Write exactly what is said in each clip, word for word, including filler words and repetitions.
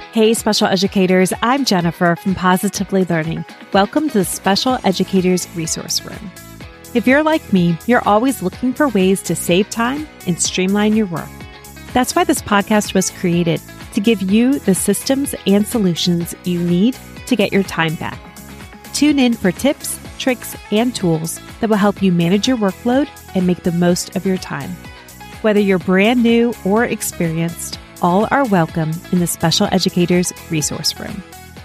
Hey, special educators, I'm Jennifer from Positively Learning. Welcome to the Special Educators Resource Room. If you're like me, you're always looking for ways to save time and streamline your work. That's why this podcast was created, to give you the systems and solutions you need to get your time back. Tune in for tips, tricks, and tools that will help you manage your workload and make the most of your time. Whether you're brand new or experienced, all are welcome in the Special Educators Resource Room.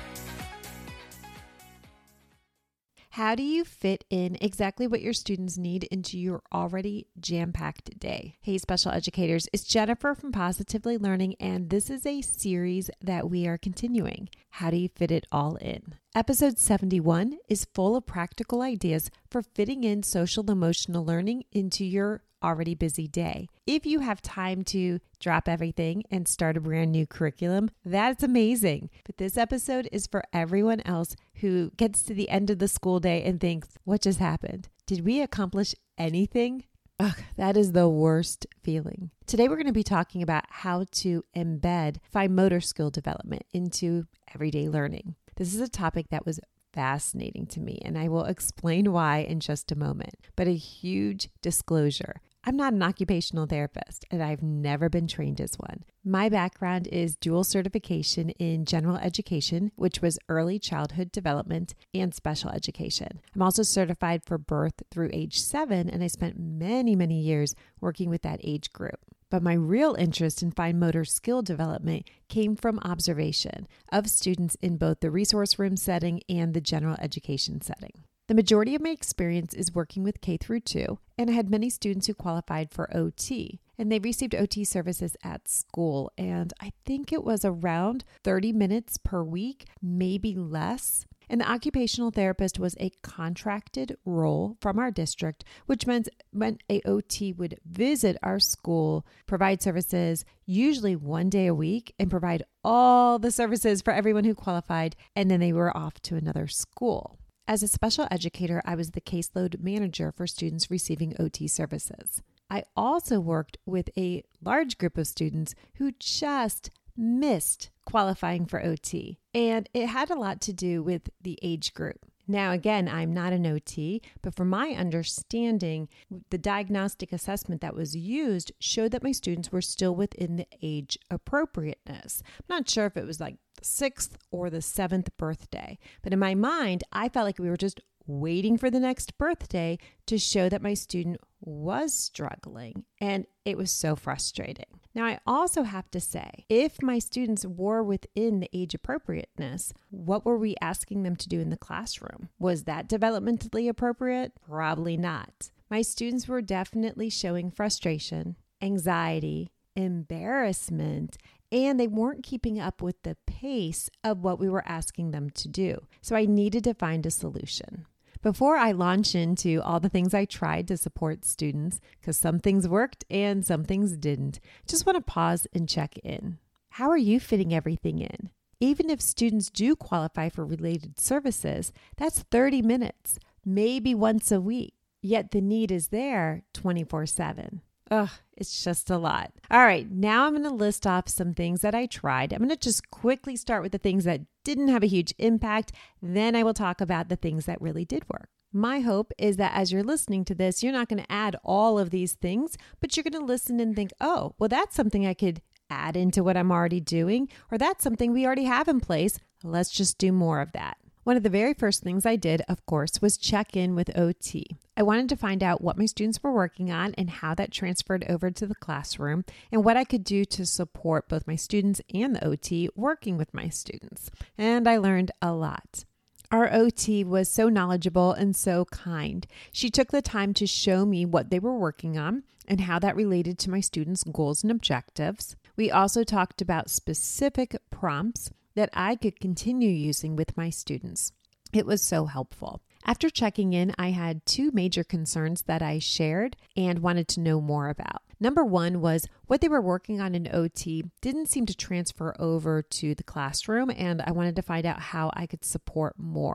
How do you fit in exactly what your students need into your already jam-packed day? Hey, special educators, it's Jennifer from Positively Learning, and this is a series that we are continuing. How do you fit it all in? Episode seventy-one is full of practical ideas for fitting in social emotional learning into your already busy day. If you have time to drop everything and start a brand new curriculum, that's amazing. But this episode is for everyone else who gets to the end of the school day and thinks, what just happened? Did we accomplish anything? Ugh, that is the worst feeling. Today, we're going to be talking about how to embed fine motor skill development into everyday learning. This is a topic that was fascinating to me, and I will explain why in just a moment. But a huge disclosure. I'm not an occupational therapist, and I've never been trained as one. My background is dual certification in general education, which was early childhood development, and special education. I'm also certified for birth through age seven, and I spent many, many years working with that age group. But my real interest in fine motor skill development came from observation of students in both the resource room setting and the general education setting. The majority of my experience is working with K through two, and I had many students who qualified for O T, and they received O T services at school, and I think it was around thirty minutes per week, maybe less. And the occupational therapist was a contracted role from our district, which meant, meant a O T would visit our school, provide services, usually one day a week, and provide all the services for everyone who qualified, and then they were off to another school. As a special educator, I was the caseload manager for students receiving O T services. I also worked with a large group of students who just missed qualifying for O T, and it had a lot to do with the age group. Now, again, I'm not an O T, but from my understanding, the diagnostic assessment that was used showed that my students were still within the age appropriateness. I'm not sure if it was like the sixth or the seventh birthday, but in my mind, I felt like we were just waiting for the next birthday to show that my student was struggling, and it was so frustrating. Now, I also have to say, if my students were within the age appropriateness, what were we asking them to do in the classroom? Was that developmentally appropriate? Probably not. My students were definitely showing frustration, anxiety, embarrassment, and they weren't keeping up with the pace of what we were asking them to do. So I needed to find a solution. Before I launch into all the things I tried to support students, because some things worked and some things didn't, just want to pause and check in. How are you fitting everything in? Even if students do qualify for related services, that's thirty minutes, maybe once a week. Yet the need is there twenty-four seven. Ugh, it's just a lot. All right, now I'm going to list off some things that I tried. I'm going to just quickly start with the things that didn't have a huge impact. Then I will talk about the things that really did work. My hope is that as you're listening to this, you're not going to add all of these things, but you're going to listen and think, oh, well, that's something I could add into what I'm already doing, or that's something we already have in place. Let's just do more of that. One of the very first things I did, of course, was check in with O T. I wanted to find out what my students were working on and how that transferred over to the classroom, and what I could do to support both my students and the O T working with my students. And I learned a lot. Our O T was so knowledgeable and so kind. She took the time to show me what they were working on and how that related to my students' goals and objectives. We also talked about specific prompts that I could continue using with my students. It was so helpful. After checking in, I had two major concerns that I shared and wanted to know more about. Number one was what they were working on in O T didn't seem to transfer over to the classroom, and I wanted to find out how I could support more.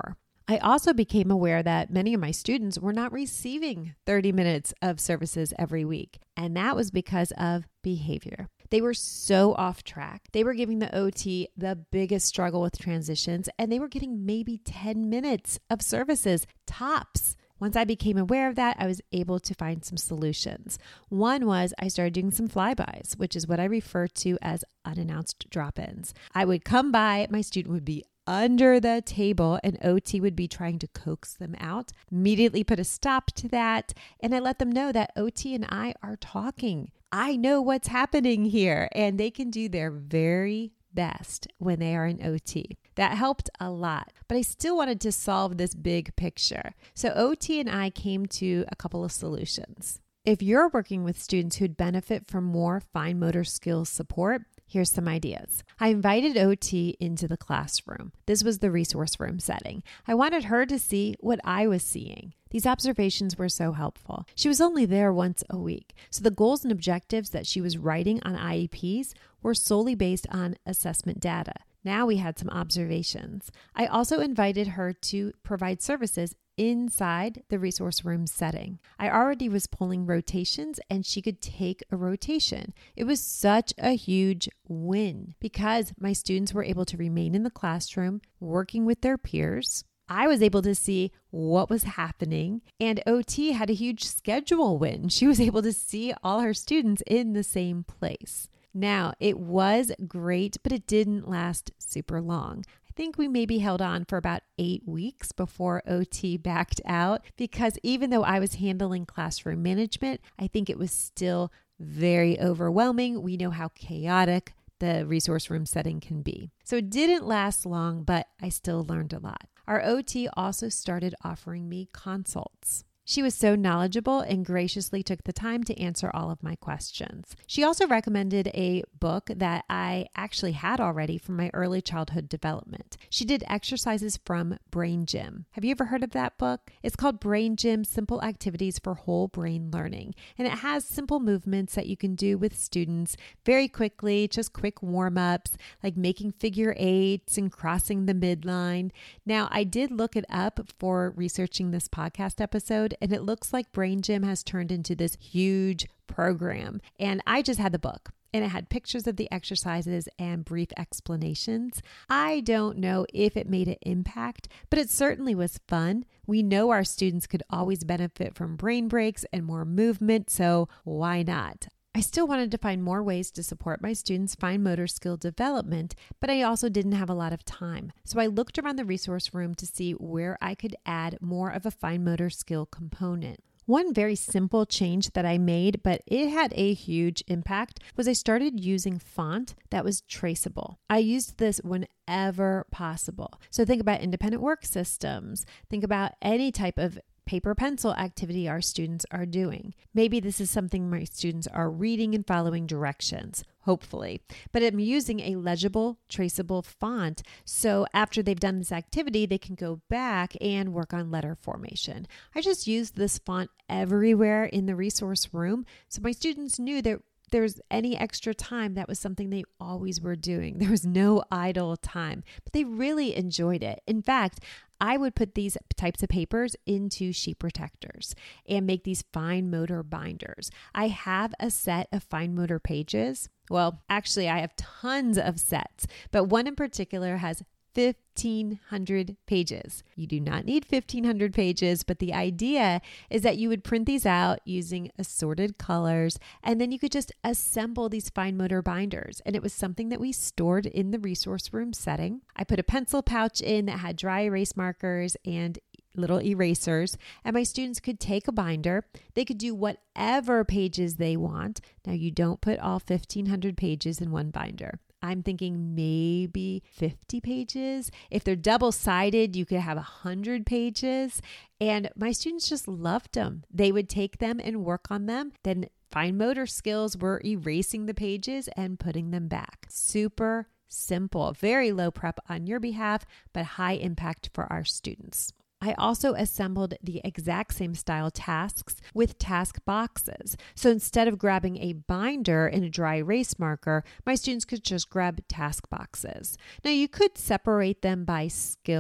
I also became aware that many of my students were not receiving thirty minutes of services every week. And that was because of behavior. They were so off track. They were giving the O T the biggest struggle with transitions, and they were getting maybe ten minutes of services, tops. Once I became aware of that, I was able to find some solutions. One was I started doing some flybys, which is what I refer to as unannounced drop-ins. I would come by, my student would be under the table, and O T would be trying to coax them out. Immediately put a stop to that, and I let them know that O T and I are talking. I know what's happening here, and they can do their very best when they are in O T. That helped a lot, but I still wanted to solve this big picture. So O T and I came to a couple of solutions. If you're working with students who'd benefit from more fine motor skills support, here's some ideas. I invited O T into the classroom. This was the resource room setting. I wanted her to see what I was seeing. These observations were so helpful. She was only there once a week, so the goals and objectives that she was writing on I E Ps were solely based on assessment data. Now we had some observations. I also invited her to provide services inside the resource room setting. I already was pulling rotations, and she could take a rotation. It was such a huge win because my students were able to remain in the classroom working with their peers. I was able to see what was happening, and O T had a huge schedule win. She was able to see all her students in the same place. Now, it was great, but it didn't last super long. I think we maybe held on for about eight weeks before O T backed out, because even though I was handling classroom management, I think it was still very overwhelming. We know how chaotic the resource room setting can be. So it didn't last long, but I still learned a lot. Our O T also started offering me consults. She was so knowledgeable and graciously took the time to answer all of my questions. She also recommended a book that I actually had already from my early childhood development. She did exercises from Brain Gym. Have you ever heard of that book? It's called Brain Gym: Simple Activities for Whole Brain Learning. And it has simple movements that you can do with students very quickly, just quick warm-ups, like making figure eights and crossing the midline. Now, I did look it up for researching this podcast episode, and it looks like Brain Gym has turned into this huge program. And I just had the book, and it had pictures of the exercises and brief explanations. I don't know if it made an impact, but it certainly was fun. We know our students could always benefit from brain breaks and more movement, so why not? I still wanted to find more ways to support my students' fine motor skill development, but I also didn't have a lot of time. So I looked around the resource room to see where I could add more of a fine motor skill component. One very simple change that I made, but it had a huge impact, was I started using font that was traceable. I used this whenever possible. So think about independent work systems. Think about any type of paper pencil activity our students are doing. Maybe this is something my students are reading and following directions, hopefully. But I'm using a legible, traceable font, so after they've done this activity, they can go back and work on letter formation. I just used this font everywhere in the resource room, so my students knew that there's any extra time, that was something they always were doing. There was no idle time, but they really enjoyed it. In fact, I would put these types of papers into sheet protectors and make these fine motor binders. I have a set of fine motor pages. Well, actually, I have tons of sets, but one in particular has fifteen hundred pages. You do not need fifteen hundred pages, but the idea is that you would print these out using assorted colors, and then you could just assemble these fine motor binders. And it was something that we stored in the resource room setting. I put a pencil pouch in that had dry erase markers and little erasers, and my students could take a binder. They could do whatever pages they want. Now, you don't put all fifteen hundred pages in one binder. I'm thinking maybe fifty pages. If they're double-sided, you could have one hundred pages. And my students just loved them. They would take them and work on them. Then fine motor skills were erasing the pages and putting them back. Super simple, very low prep on your behalf, but high impact for our students. I also assembled the exact same style tasks with task boxes. So instead of grabbing a binder and a dry erase marker, my students could just grab task boxes. Now, you could separate them by skill,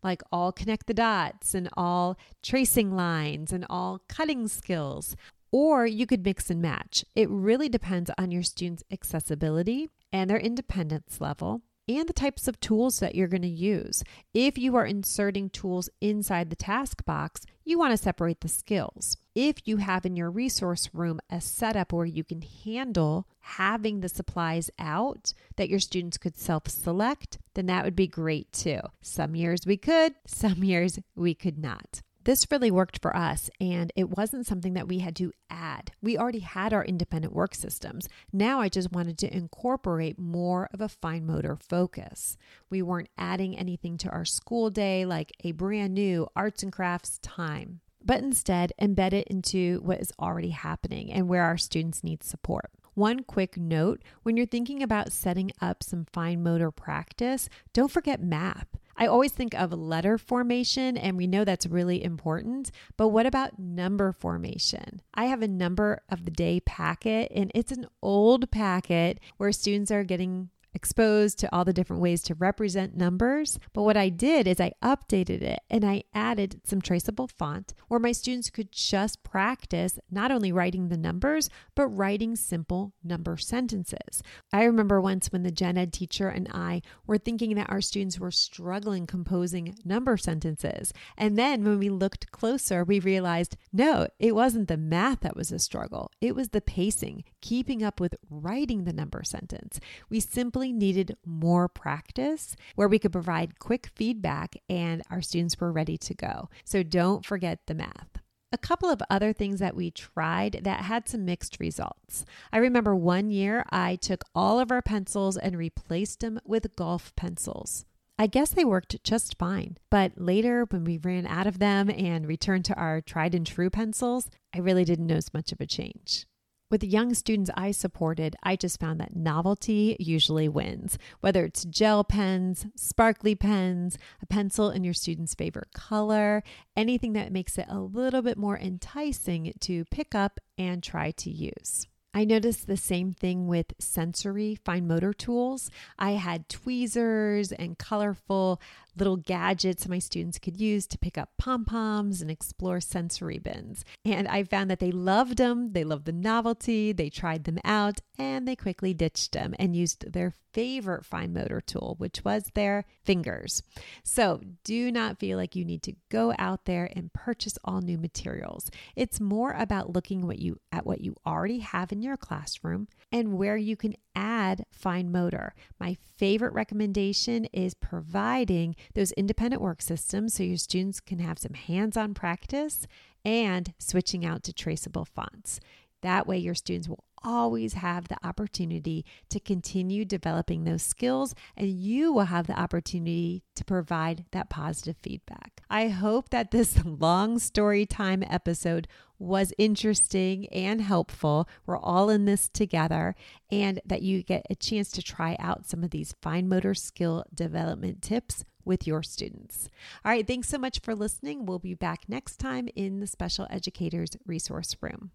like all connect the dots and all tracing lines and all cutting skills. Or you could mix and match. It really depends on your students' accessibility and their independence level and the types of tools that you're going to use. If you are inserting tools inside the task box, you want to separate the skills. If you have in your resource room a setup where you can handle having the supplies out that your students could self-select, then that would be great too. Some years we could, some years we could not. This really worked for us, and it wasn't something that we had to add. We already had our independent work systems. Now I just wanted to incorporate more of a fine motor focus. We weren't adding anything to our school day like a brand new arts and crafts time, but instead embed it into what is already happening and where our students need support. One quick note, when you're thinking about setting up some fine motor practice, don't forget math. I always think of letter formation, and we know that's really important, but what about number formation? I have a number of the day packet, and it's an old packet where students are getting exposed to all the different ways to represent numbers. But what I did is I updated it and I added some traceable font where my students could just practice not only writing the numbers, but writing simple number sentences. I remember once when the gen ed teacher and I were thinking that our students were struggling composing number sentences. And then when we looked closer, we realized, no, it wasn't the math that was a struggle. It was the pacing, keeping up with writing the number sentence. We simply needed more practice where we could provide quick feedback and our students were ready to go. So don't forget the math. A couple of other things that we tried that had some mixed results. I remember one year I took all of our pencils and replaced them with golf pencils. I guess they worked just fine, but later when we ran out of them and returned to our tried and true pencils, I really didn't notice much of a change. With the young students I supported, I just found that novelty usually wins. Whether it's gel pens, sparkly pens, a pencil in your student's favorite color, anything that makes it a little bit more enticing to pick up and try to use. I noticed the same thing with sensory fine motor tools. I had tweezers and colorful little gadgets my students could use to pick up pom-poms and explore sensory bins. And I found that they loved them, they loved the novelty, they tried them out, and they quickly ditched them and used their favorite fine motor tool, which was their fingers. So do not feel like you need to go out there and purchase all new materials. It's more about looking what you at what you already have in your classroom and where you can add fine motor. My favorite recommendation is providing those independent work systems so your students can have some hands-on practice and switching out to traceable fonts. That way your students will always have the opportunity to continue developing those skills, and you will have the opportunity to provide that positive feedback. I hope that this long story time episode was interesting and helpful. We're all in this together, and that you get a chance to try out some of these fine motor skill development tips with your students. All right, thanks so much for listening. We'll be back next time in the Special Educators Resource Room.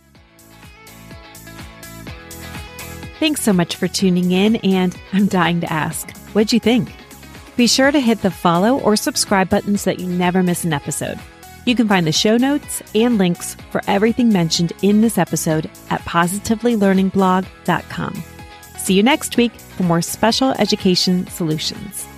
Thanks so much for tuning in, and I'm dying to ask, what'd you think? Be sure to hit the follow or subscribe buttons so that you never miss an episode. You can find the show notes and links for everything mentioned in this episode at positively learning blog dot com. See you next week for more special education solutions.